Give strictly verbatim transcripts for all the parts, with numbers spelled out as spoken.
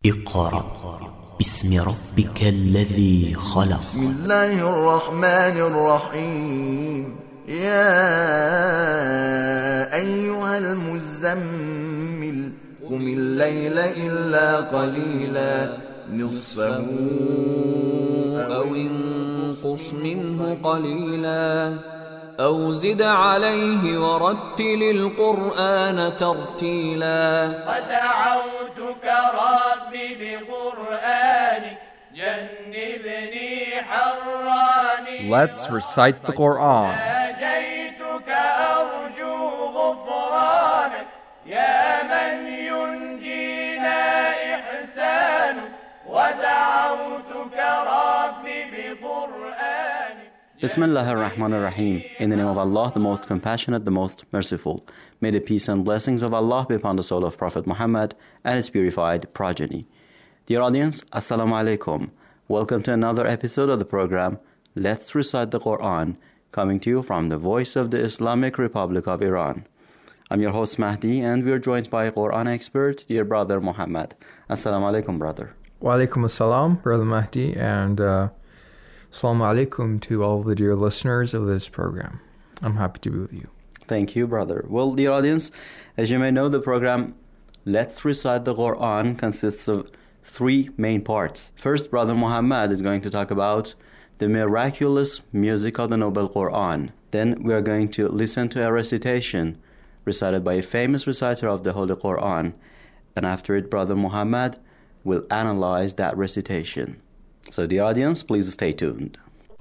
اقرأ باسم ربك الذي خلق. بسم الله الرحمن الرحيم. يا أيها المزمل قم الليل إلا قليلا نصفه أو انقص منه قليلا أو زد عليه ورتل القرآن ترتيلا. ودعوتك ربي بقرآنك جنبني حراني. Let's recite the Quran. ناجيتك أرجو غفرانك يا من ينجينا إحسانك. ودعوتك ربي بقرآنك. Bismillah ar-Rahman ar-Rahim. In the name of Allah, the most compassionate, the most merciful. May the peace and blessings of Allah be upon the soul of Prophet Muhammad and his purified progeny. Dear audience, Assalamu alaikum. Welcome to another episode of the program, Let's Recite the Quran, coming to you from the voice of the Islamic Republic of Iran. I'm your host Mahdi, and we're joined by Quran expert, dear brother Muhammad. Assalamu alaikum, brother. Wa alaikum assalam, brother Mahdi, and uh, assalamu alaikum to all the dear listeners of this program. I'm happy to be with you. Thank you, brother. Well, dear audience, as you may know, the program Let's Recite the Quran consists of three main parts. First, brother Muhammad is going to talk about the miraculous music of the Noble Quran. Then we are going to listen to a recitation recited by a famous reciter of the Holy Quran. And after it, brother Muhammad will analyze that recitation. So the audience, please stay tuned.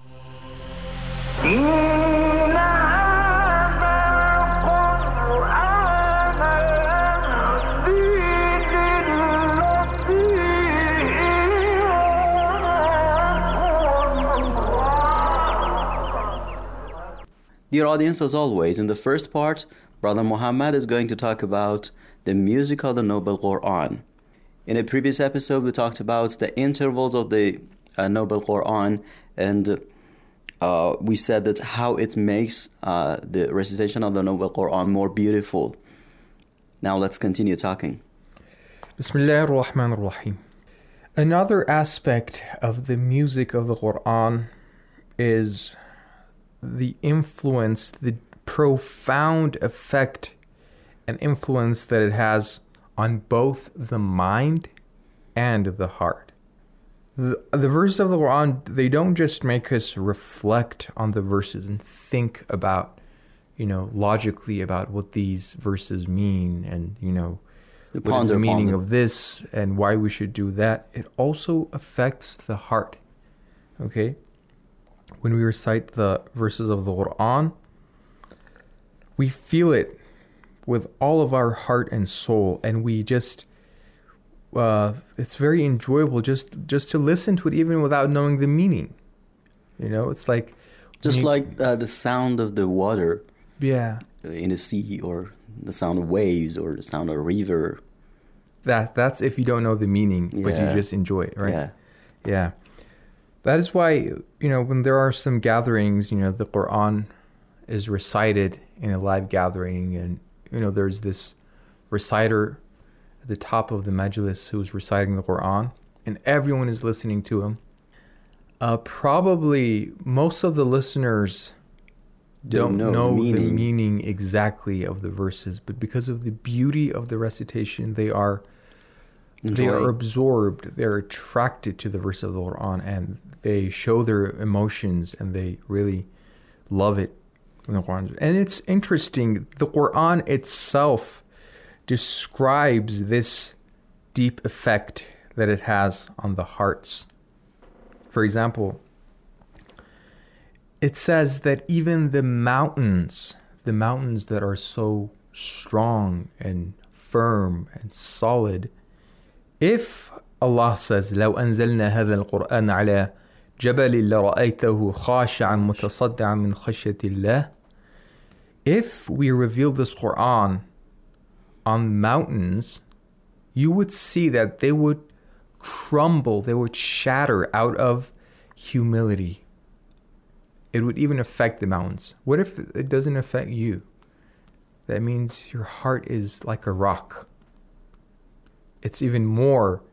Dear audience, as always, in the first part, brother Muhammad is going to talk about the music of the Noble Quran. In a previous episode, we talked about the intervals of the uh, Noble Quran, and uh, we said that how it makes uh, the recitation of the Noble Quran more beautiful. Now let's continue talking. Bismillah ar-Rahman ar-Rahim. Another aspect of the music of the Quran is the influence, the profound effect and influence that it has on both the mind and the heart. The, the verses of the Quran, they don't just make us reflect on the verses and think about, you know, logically about what these verses mean and, you know, what Ponder, is the meaning ponder. of this and why we should do that. It also affects the heart, okay? When we recite the verses of the Quran, we feel it with all of our heart and soul, and we just, uh, it's very enjoyable just, just to listen to it even without knowing the meaning. You know, it's like... Just you, like uh, the sound of the water yeah, in the sea, or the sound of waves, or the sound of a river. that that's if you don't know the meaning, but you Yeah. just enjoy it, right? Yeah. Yeah. That is why, you know, when there are some gatherings, you know, the Quran is recited in a live gathering, and, you know, there's this reciter at the top of the majlis who's reciting the Quran, and everyone is listening to him. Uh, probably most of the listeners don't, Don't know know, the the meaning. meaning exactly of the verses, but because of the beauty of the recitation, they are they are Enjoy. absorbed, they're attracted to the verse of the Quran, and they show their emotions, and they really love it in the Quran. And it's interesting, the Quran itself describes this deep effect that it has on the hearts. For example, it says that even the mountains, the mountains that are so strong and firm and solid, if Allah says, لو أنزلنا هذا القرآن على جبل لرأيته خاشعا متصدعا من خشية الله, if we reveal this Quran on mountains, you would see that they would crumble, they would shatter out of humility. It would even affect the mountains. What if it doesn't affect you? That means your heart is like a rock. It's even more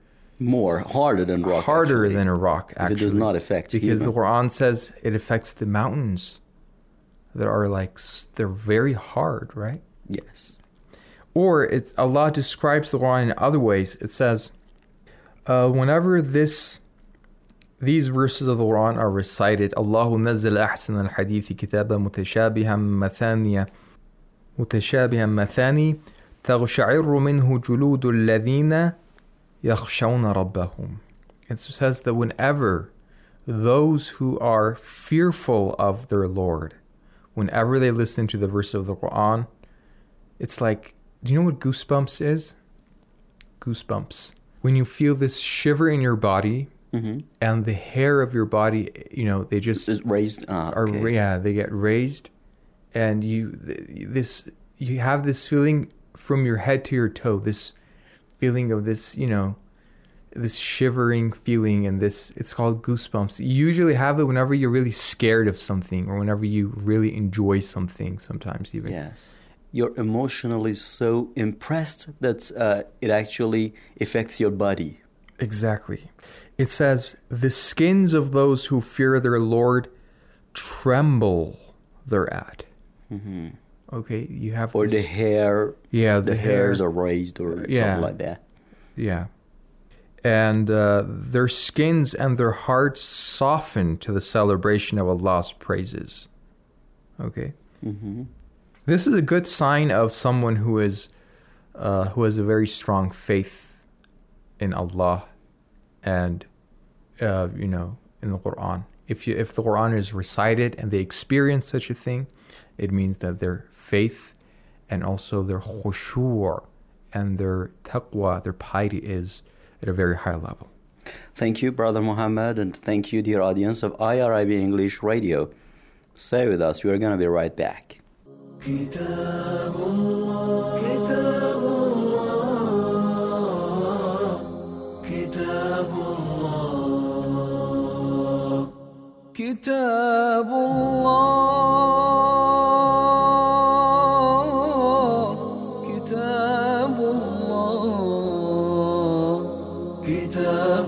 more, harder than rock. harder actually, than a rock, actually. If it does not affect Because human. the Quran says it affects the mountains that are like, s- they're very hard, right? Yes. Or it's, Allah describes the Quran in other ways. It says, uh, whenever this these verses of the Quran are recited, Allahu nazzal ahsan al-hadithi kitaban mutashabihan mathaniya mutashabihan mathani taghsha'irru minhu juludu alladhina yakhshawna rabbahum. It says that whenever those who are fearful of their Lord, whenever they listen to the verse of the Quran, it's like, do you know what goosebumps is? Goosebumps. When you feel this shiver in your body, Mm-hmm. and the hair of your body, you know, they just It's raised. Ah, are, okay. yeah, they get raised, and you, this, you have this feeling from your head to your toe, this feeling of this, you know, this shivering feeling, and this, it's called goosebumps. You usually have it whenever you're really scared of something, or whenever you really enjoy something, sometimes even. Yes. You're emotionally so impressed that uh, it actually affects your body. Exactly. It says, the skins of those who fear their Lord tremble thereat. Mm-hmm. Okay, you have Or this, the hair, yeah, the, the, hairs hair, are raised or Yeah. something like that. yeah, and uh, their skins and their hearts soften to the celebration of Allah's praises. Okay, Mm-hmm. this is a good sign of someone who is uh, who has a very strong faith in Allah, and uh, you know, in the Quran. If you if the Quran is recited and they experience such a thing, it means that their faith and also their khushu' and their taqwa, their piety, is at a very high level. Thank you, Brother Muhammad, and thank you, dear audience of I R I B English Radio. Stay with us. We are going to be right back. كتاب الله كتاب الله كتاب الله كتاب الله كتاب الله كتاب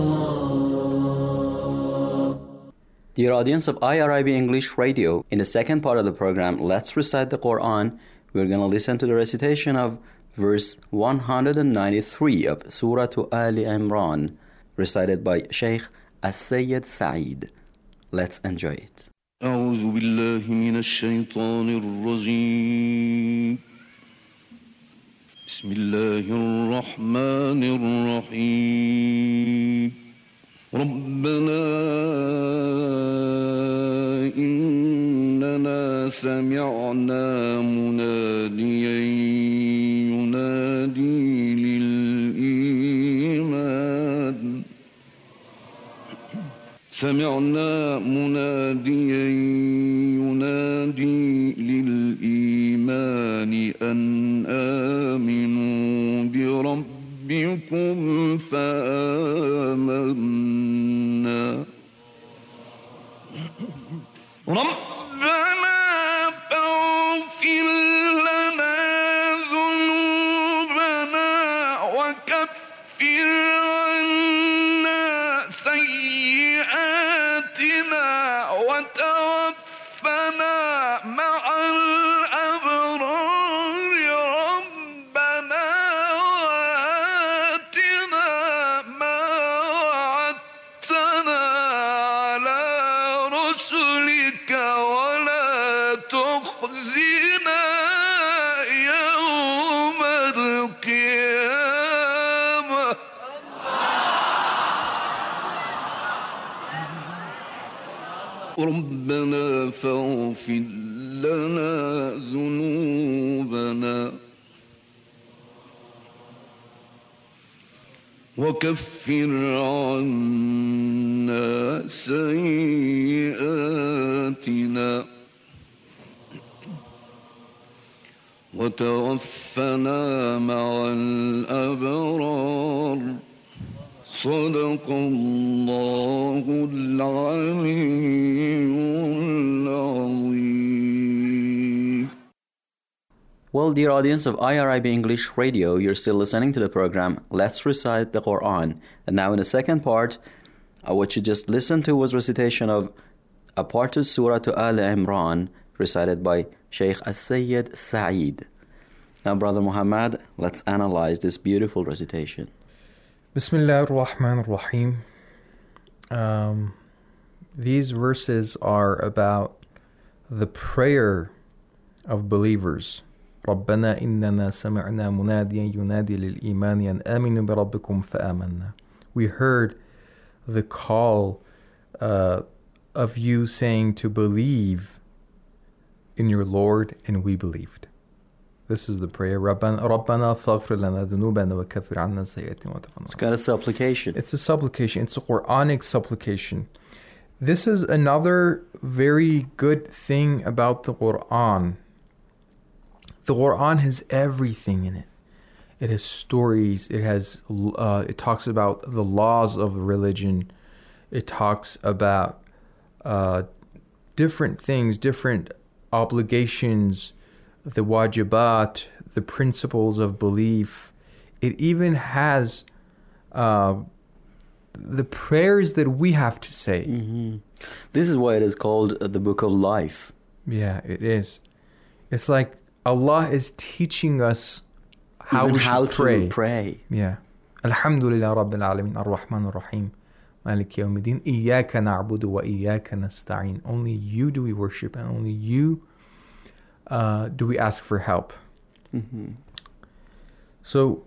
الله. Dear audience of I R I B English Radio, in the second part of the program, Let's Recite the Quran, we're going to listen to the recitation of verse one hundred ninety-three of Surah Ali Imran, recited by Sheikh As-Sayyid Sa'id. Let's enjoy it. أعوذ بالله من الشيطان الرجيم بسم الله الرحمن الرحيم ربنا إننا سمعنا مناديا ينادي للإيمان سمعنا مناديا ينادي للإيمان أن آمنوا بربكم فآمنا ربنا فاغفر لنا ذنوبنا وكفر عنا سيئاتنا وتوفنا مع الأبرار ربنا وآتنا ما وعدتنا على رسلك ولا تخزنا يوم القيامة ربنا فاغفر لنا ذنوبنا وكفر عنا سيئاتنا وتوفنا مع الأبرار صدق الله العلي العظيم. Well, dear audience of I R I B English Radio, you're still listening to the program Let's Recite the Quran. And now in the second part, uh, what you just listened to was recitation of a part of Surah to Al Imran, recited by Sheikh As-Sayyid Sa'id. Now, Brother Muhammad, let's analyze this beautiful recitation. Bismillah ar-Rahman ar-Rahim. Um, these verses are about the prayer of believers. رَبَّنَا إِنَّنَا سَمِعْنَا مُنَادِيًا يُنَادِي لِلْإِيمَانِ أَنْ آمِنُوا بِرَبِّكُمْ فَآمَنَّا. We heard the call uh, of you saying to believe in your Lord, and we believed. This is the prayer. رَبَّنَا فَاغْفِرْ لَنَا ذُنُوبَنَا وَكَفِّرْ عَنَّا سَيِّئَاتِنَا وَتَوَفَّنَا. It's got a supplication. It's a supplication. It's a Quranic supplication. This is another very good thing about the Quran. The Quran has everything in it. It has stories. It has. Uh, it talks about the laws of religion. It talks about uh, different things, different obligations, the wajibat, the principles of belief. It even has uh, the prayers that we have to say. Mm-hmm. This is why it is called uh, the Book of Life. Yeah, it is. It's like Allah is teaching us how Even we should how pray. to pray. Yeah. Alhamdulillah Rabbil Alameen Ar-Rahman Ar-Rahim Malik Yawmiddin Iyaka na'budu wa iyaka nasta'in. Only you do we worship, and only you uh, do we ask for help. Mm-hmm. So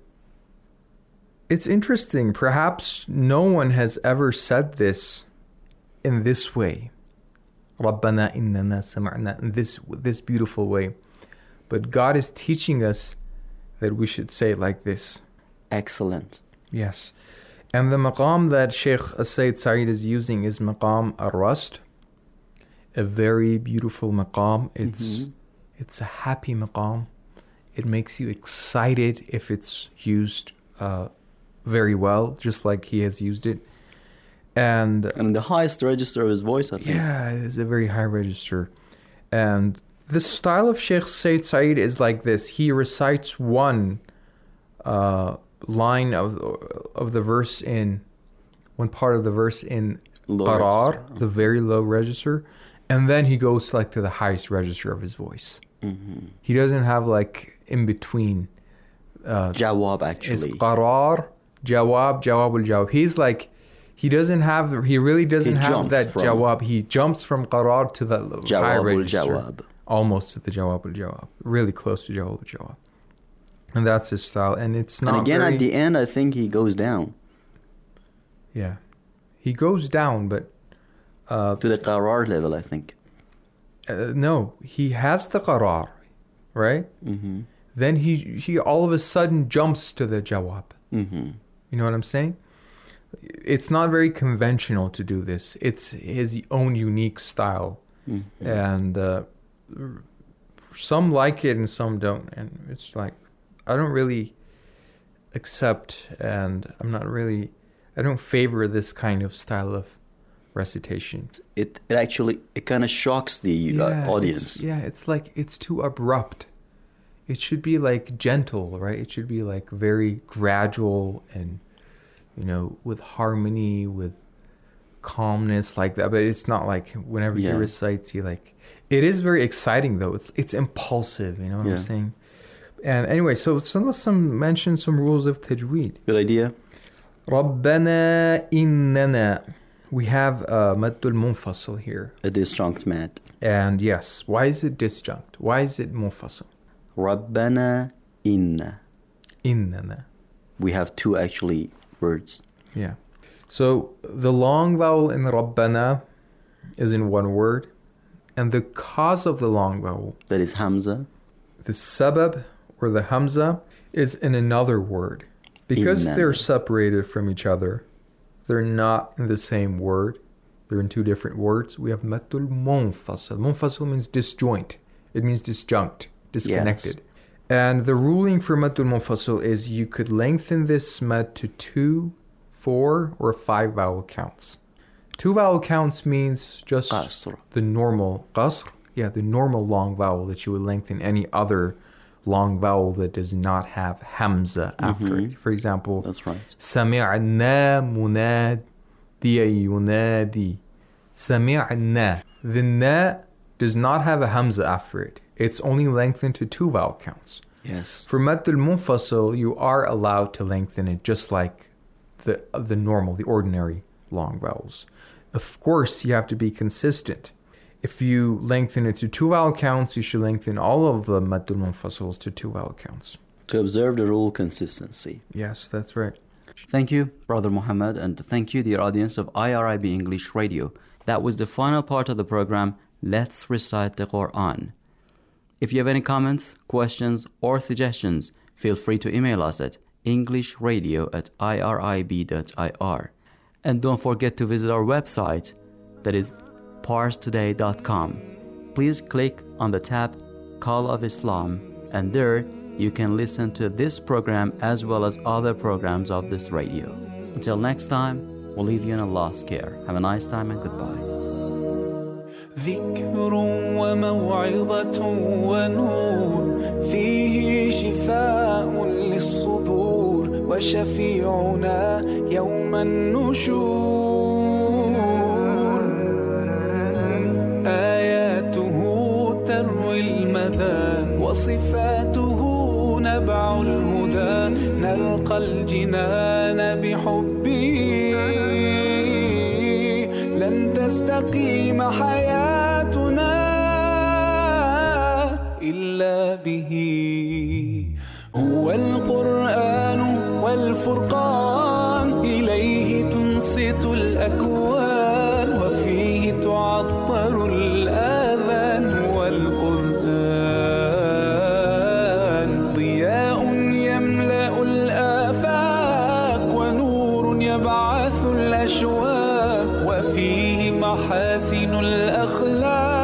it's interesting. Perhaps no one has ever said this in this way. Rabbana innana sama'na, in this this beautiful way. But God is teaching us that we should say it like this. Excellent. Yes. And the maqam that Sheikh As-Sayyid Sa'id is using is maqam ar-Rast. A very beautiful maqam. It's Mm-hmm. it's a happy maqam. It makes you excited if it's used uh, very well, just like he has used it. And And the highest register of his voice, I think. yeah, it is a very high register. And the style of Sheikh Sayyid Sa'id is like this. He recites one uh, line of of the verse in, one part of the verse in Low qarar, register. the very low register, and then he goes like to the highest register of his voice. Mm-hmm. He doesn't have like in between. Uh, Jawab, It's actually. qarar, jawab, jawab al-jawab. He's like, he doesn't have, he really doesn't He have jumps that from- jawab. He jumps from qarar to the high Jawab register. al-jawab. Almost to the jawab al-jawab. Really close to jawab al-jawab. And that's his style. And it's not And again, very, at the end, I think he goes down yeah. He goes down, but uh, to the qarar level, I think. uh, no, he has the qarar, right? Mm-hmm. Then he, he all of a sudden jumps to the jawab. Mm-hmm. You know what I'm saying? It's not very conventional to do this. It's his own unique style. Mm-hmm. And uh, some like it and some don't. And it's like, I don't really accept, and I'm not really, I don't favor this kind of style of recitation. It, it actually, it kind of shocks the uh, it's- audience. Yeah, it's like, it's too abrupt. It should be like gentle, right? It should be like very gradual and, you know, with harmony, with calmness like that. But it's not like whenever Yeah. he recites, he like, it is very exciting though. It's it's impulsive, you know what Yeah. I'm saying? And anyway, so, so let's some, mention some rules of tajweed. Good idea. رَبَّنَا إِنَّنَا. We have uh, maddul munfasil here. A disjunct mat. And yes, why is it disjunct? Why is it munfasil? Rabbana inna. إِنَّنَا. We have two actually words. Yeah. So the long vowel in Rabbana is in one word. And the cause of the long vowel, That is Hamza. the sabab or the hamza, is in another word. Because Inna. they're separated from each other, they're not in the same word. They're in two different words. We have maddul munfasil. Munfasil means disjoint. It means disjunct, disconnected. Yes. And the ruling for maddul munfasil is you could lengthen this mad to two, four, or five vowel counts. Two vowel counts means just Qasr. the normal qasr. Yeah, the normal long vowel that you would lengthen any other long vowel that does not have hamza after Mhm. it. For example, That's right. سمعنا مناديا ينادي. سمعنا. The na does not have a hamza after it. It's only lengthened to two vowel counts. Yes. For Madd al-Munfasil, you are allowed to lengthen it just like the the normal, the ordinary long vowels. Of course, you have to be consistent. If you lengthen it to two vowel counts, you should lengthen all of the Madd al-Munfasils to two vowel counts. To observe the rule consistency. Yes, that's right. Thank you, Brother Muhammad, and thank you, dear audience of I R I B English Radio. That was the final part of the program, Let's Recite the Quran. If you have any comments, questions, or suggestions, feel free to email us at englishradio at irib dot I R. And don't forget to visit our website, that is pars today dot com. Please click on the tab Call of Islam, and there you can listen to this program as well as other programs of this radio. Until next time, we'll leave you in Allah's care. Have a nice time and goodbye. ذكر وموعظة ونور فيه شفاء للصدور وشفيعنا يوم النشور آياته تروي المدى وصفاته نبع الهدى نلقى الجنان بحبه لن تستقيم حياتنا إلا به هو القرآن والفرقان إليه تنصت الأكوان وفيه تعطر الآذان والقرآن ضياء يملأ الآفاق ونور يبعث الأشواق وفيه محاسن الأخلاق